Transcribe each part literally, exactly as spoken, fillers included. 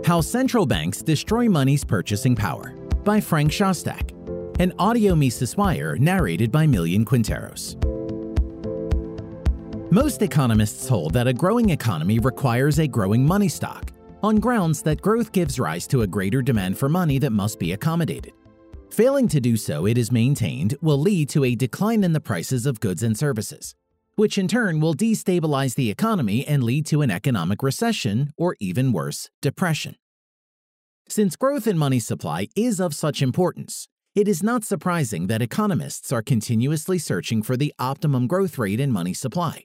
How Central Banks Destroy Money's Purchasing Power by Frank Shostak. An audio Mises Wire narrated by Millian Quinteros. Most economists hold that a growing economy requires a growing money stock, on grounds that growth gives rise to a greater demand for money that must be accommodated. Failing to do so, it is maintained, will lead to a decline in the prices of goods and services, which in turn will destabilize the economy and lead to an economic recession, or even worse, depression. Since growth in money supply is of such importance, it is not surprising that economists are continuously searching for the optimum growth rate in money supply.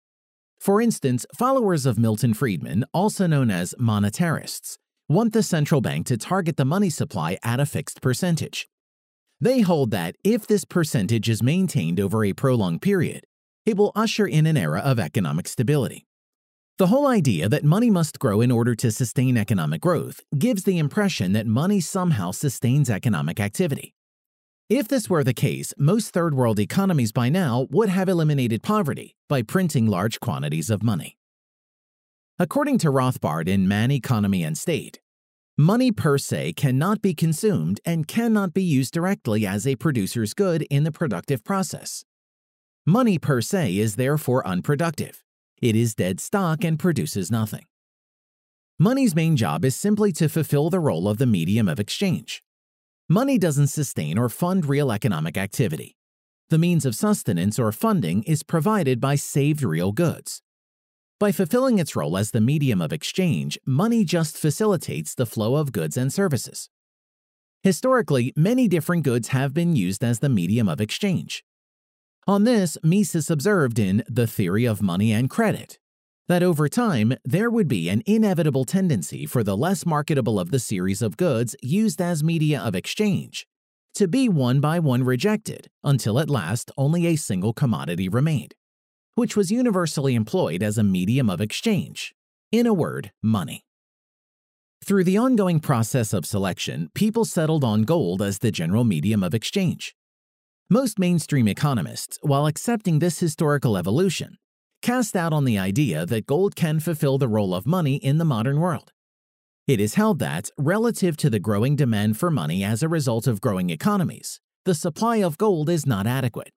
For instance, followers of Milton Friedman, also known as monetarists, want the central bank to target the money supply at a fixed percentage. They hold that if this percentage is maintained over a prolonged period, it will usher in an era of economic stability. The whole idea that money must grow in order to sustain economic growth gives the impression that money somehow sustains economic activity. If this were the case, most third-world economies by now would have eliminated poverty by printing large quantities of money. According to Rothbard in Man, Economy and State, money per se cannot be consumed and cannot be used directly as a producer's good in the productive process. Money per se is therefore unproductive. It is dead stock and produces nothing. Money's main job is simply to fulfill the role of the medium of exchange. Money doesn't sustain or fund real economic activity. The means of sustenance or funding is provided by saved real goods. By fulfilling its role as the medium of exchange, money just facilitates the flow of goods and services. Historically, many different goods have been used as the medium of exchange. On this, Mises observed in The Theory of Money and Credit that over time, there would be an inevitable tendency for the less marketable of the series of goods used as media of exchange to be one by one rejected until at last only a single commodity remained, which was universally employed as a medium of exchange, in a word, money. Through the ongoing process of selection, people settled on gold as the general medium of exchange. Most mainstream economists, while accepting this historical evolution, cast doubt on the idea that gold can fulfill the role of money in the modern world. It is held that, relative to the growing demand for money as a result of growing economies, the supply of gold is not adequate.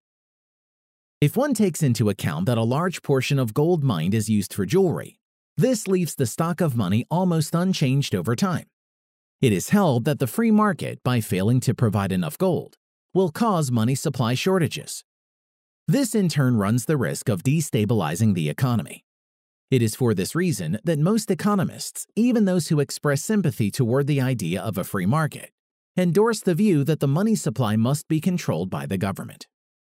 If one takes into account that a large portion of gold mined is used for jewelry, this leaves the stock of money almost unchanged over time. It is held that the free market, by failing to provide enough gold, will cause money supply shortages. This in turn runs the risk of destabilizing the economy. It is for this reason that most economists, even those who express sympathy toward the idea of a free market, endorse the view that the money supply must be controlled by the government.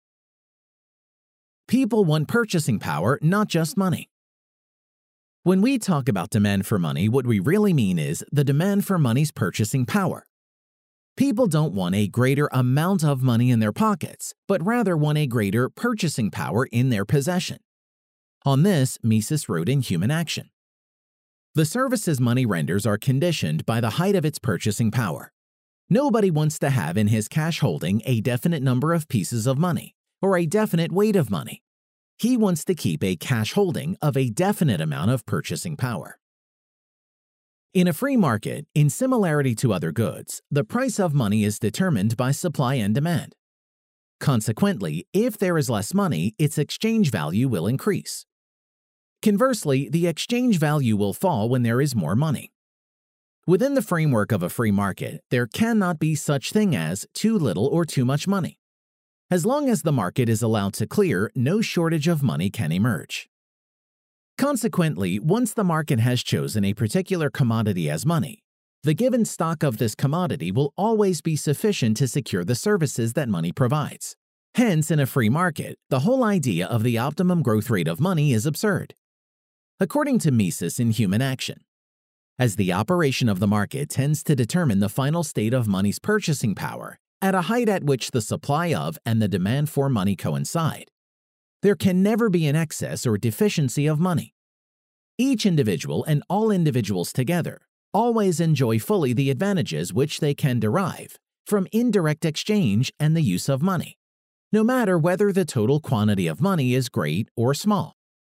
People want purchasing power, not just money. When we talk about demand for money, what we really mean is the demand for money's purchasing power. People don't want a greater amount of money in their pockets, but rather want a greater purchasing power in their possession. On this, Mises wrote in Human Action. The services money renders are conditioned by the height of its purchasing power. Nobody wants to have in his cash holding a definite number of pieces of money or a definite weight of money. He wants to keep a cash holding of a definite amount of purchasing power. In a free market, in similarity to other goods, the price of money is determined by supply and demand. Consequently, if there is less money, its exchange value will increase. Conversely, the exchange value will fall when there is more money. Within the framework of a free market, there cannot be such thing as too little or too much money. As long as the market is allowed to clear, no shortage of money can emerge. Consequently, once the market has chosen a particular commodity as money, the given stock of this commodity will always be sufficient to secure the services that money provides. Hence, in a free market, the whole idea of the optimum growth rate of money is absurd. According to Mises in Human Action, as the operation of the market tends to determine the final state of money's purchasing power at a height at which the supply of and the demand for money coincide, there can never be an excess or deficiency of money. Each individual and all individuals together always enjoy fully the advantages which they can derive from indirect exchange and the use of money, no matter whether the total quantity of money is great or small.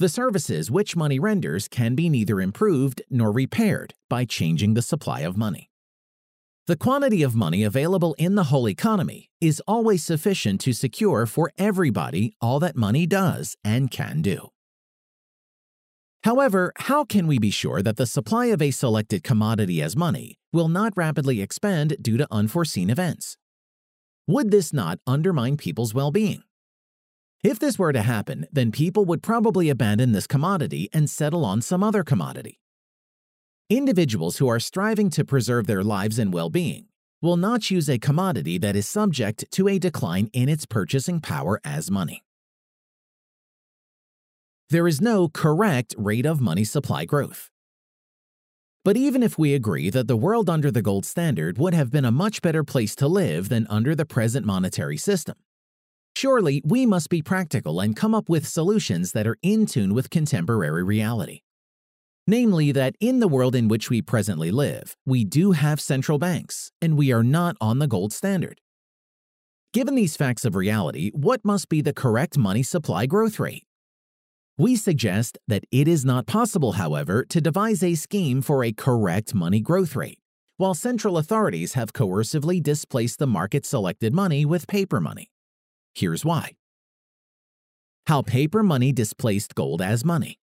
The services which money renders can be neither improved nor repaired by changing the supply of money. The quantity of money available in the whole economy is always sufficient to secure for everybody all that money does and can do. However, how can we be sure that the supply of a selected commodity as money will not rapidly expand due to unforeseen events? Would this not undermine people's well-being? If this were to happen, then people would probably abandon this commodity and settle on some other commodity. Individuals who are striving to preserve their lives and well-being will not choose a commodity that is subject to a decline in its purchasing power as money. There is no correct rate of money supply growth. But even if we agree that the world under the gold standard would have been a much better place to live than under the present monetary system, surely we must be practical and come up with solutions that are in tune with contemporary reality. Namely that in the world in which we presently live, we do have central banks, and we are not on the gold standard. Given these facts of reality, what must be the correct money supply growth rate? We suggest that it is not possible, however, to devise a scheme for a correct money growth rate, while central authorities have coercively displaced the market-selected money with paper money. Here's why. How paper money displaced gold as money.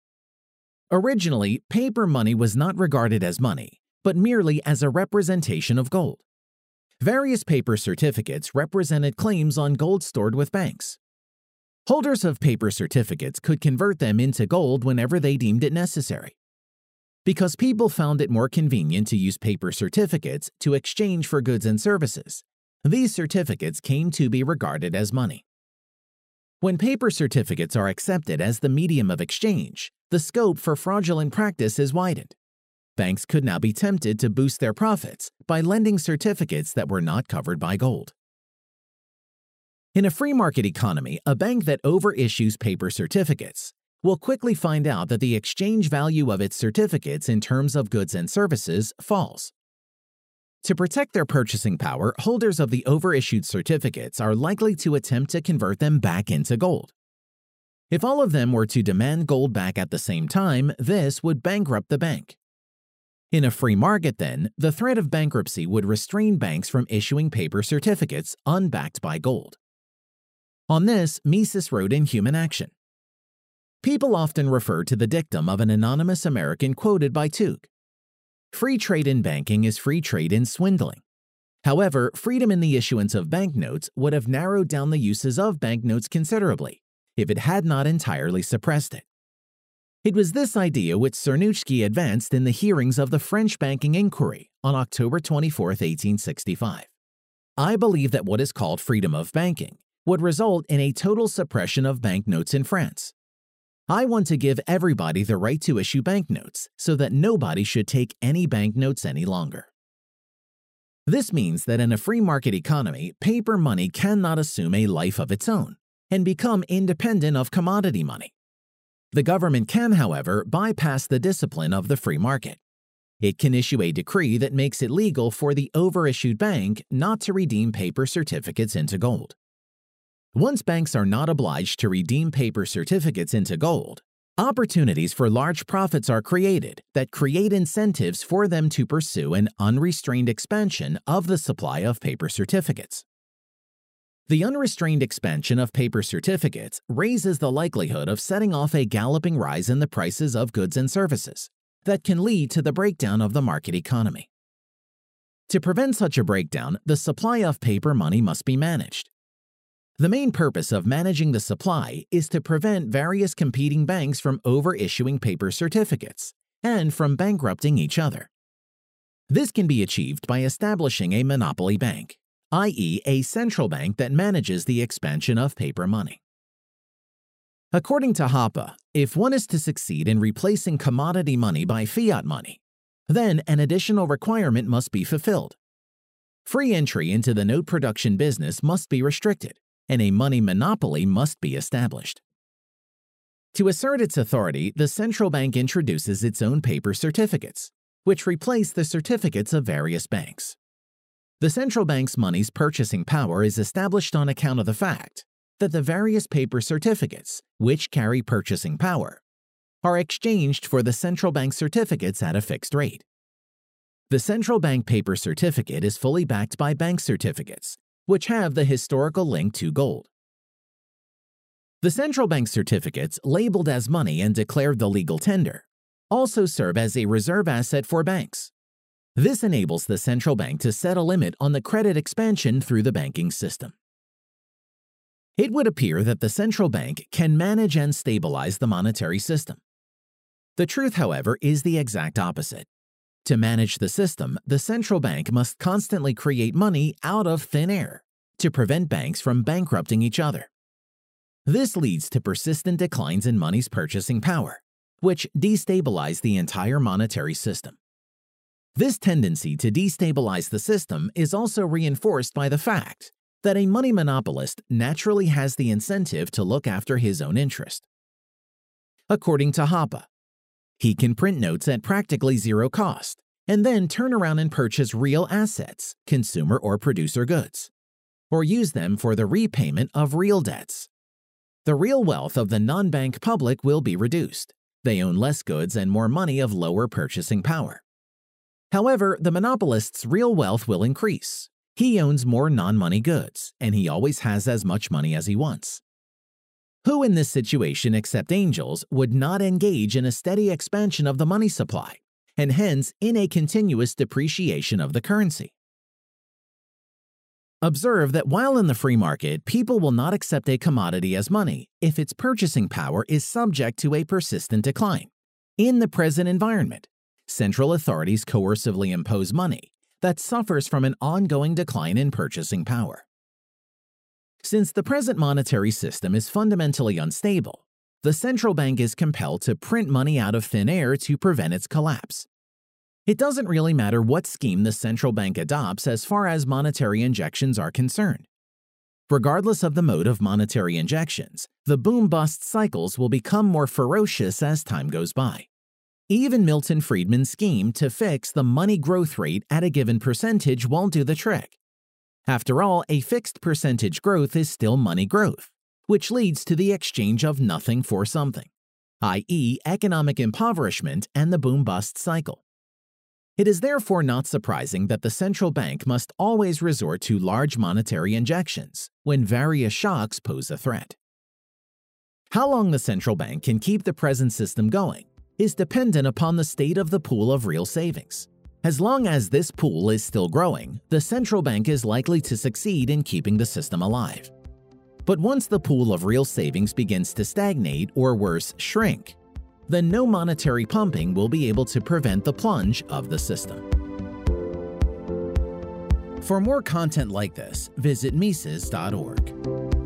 Originally, paper money was not regarded as money, but merely as a representation of gold. Various paper certificates represented claims on gold stored with banks. Holders of paper certificates could convert them into gold whenever they deemed it necessary. Because people found it more convenient to use paper certificates to exchange for goods and services, these certificates came to be regarded as money. When paper certificates are accepted as the medium of exchange, the scope for fraudulent practice is widened. Banks could now be tempted to boost their profits by lending certificates that were not covered by gold. In a free market economy, a bank that overissues paper certificates will quickly find out that the exchange value of its certificates in terms of goods and services falls. To protect their purchasing power, holders of the overissued certificates are likely to attempt to convert them back into gold. If all of them were to demand gold back at the same time, this would bankrupt the bank. In a free market, then, the threat of bankruptcy would restrain banks from issuing paper certificates unbacked by gold. On this, Mises wrote in Human Action. People often refer to the dictum of an anonymous American quoted by Tuke. Free trade in banking is free trade in swindling. However, freedom in the issuance of banknotes would have narrowed down the uses of banknotes considerably if it had not entirely suppressed it. It was this idea which Cernuschi advanced in the hearings of the French banking inquiry on October twenty-fourth, eighteen sixty-five. I believe that what is called freedom of banking would result in a total suppression of banknotes in France. I want to give everybody the right to issue banknotes so that nobody should take any banknotes any longer. This means that in a free market economy, paper money cannot assume a life of its own and become independent of commodity money. The government can, however, bypass the discipline of the free market. It can issue a decree that makes it legal for the overissued bank not to redeem paper certificates into gold. Once banks are not obliged to redeem paper certificates into gold, opportunities for large profits are created that create incentives for them to pursue an unrestrained expansion of the supply of paper certificates. The unrestrained expansion of paper certificates raises the likelihood of setting off a galloping rise in the prices of goods and services that can lead to the breakdown of the market economy. To prevent such a breakdown, the supply of paper money must be managed. The main purpose of managing the supply is to prevent various competing banks from overissuing paper certificates and from bankrupting each other. This can be achieved by establishing a monopoly bank, that is a central bank that manages the expansion of paper money. According to Hoppe, if one is to succeed in replacing commodity money by fiat money, then an additional requirement must be fulfilled. Free entry into the note production business must be restricted, and a money monopoly must be established. To assert its authority, the central bank introduces its own paper certificates, which replace the certificates of various banks. The central bank's money's purchasing power is established on account of the fact that the various paper certificates, which carry purchasing power, are exchanged for the central bank certificates at a fixed rate. The central bank paper certificate is fully backed by bank certificates, which have the historical link to gold. The central bank certificates, labeled as money and declared the legal tender, also serve as a reserve asset for banks. This enables the central bank to set a limit on the credit expansion through the banking system. It would appear that the central bank can manage and stabilize the monetary system. The truth, however, is the exact opposite. To manage the system, the central bank must constantly create money out of thin air to prevent banks from bankrupting each other. This leads to persistent declines in money's purchasing power, which destabilize the entire monetary system. This tendency to destabilize the system is also reinforced by the fact that a money monopolist naturally has the incentive to look after his own interest. According to Hoppe, he can print notes at practically zero cost and then turn around and purchase real assets, consumer or producer goods, or use them for the repayment of real debts. The real wealth of the non-bank public will be reduced. They own less goods and more money of lower purchasing power. However, the monopolist's real wealth will increase. He owns more non-money goods, and he always has as much money as he wants. Who in this situation except angels would not engage in a steady expansion of the money supply, and hence in a continuous depreciation of the currency? Observe that while in the free market, people will not accept a commodity as money if its purchasing power is subject to a persistent decline. In the present environment, central authorities coercively impose money that suffers from an ongoing decline in purchasing power. Since the present monetary system is fundamentally unstable, the central bank is compelled to print money out of thin air to prevent its collapse. It doesn't really matter what scheme the central bank adopts as far as monetary injections are concerned. Regardless of the mode of monetary injections, the boom-bust cycles will become more ferocious as time goes by. Even Milton Friedman's scheme to fix the money growth rate at a given percentage won't do the trick. After all, a fixed percentage growth is still money growth, which leads to the exchange of nothing for something, that is economic impoverishment and the boom-bust cycle. It is therefore not surprising that the central bank must always resort to large monetary injections when various shocks pose a threat. How long the central bank can keep the present system going is dependent upon the state of the pool of real savings. As long as this pool is still growing, the central bank is likely to succeed in keeping the system alive. But once the pool of real savings begins to stagnate or worse, shrink, then no monetary pumping will be able to prevent the plunge of the system. For more content like this, visit Mises dot org.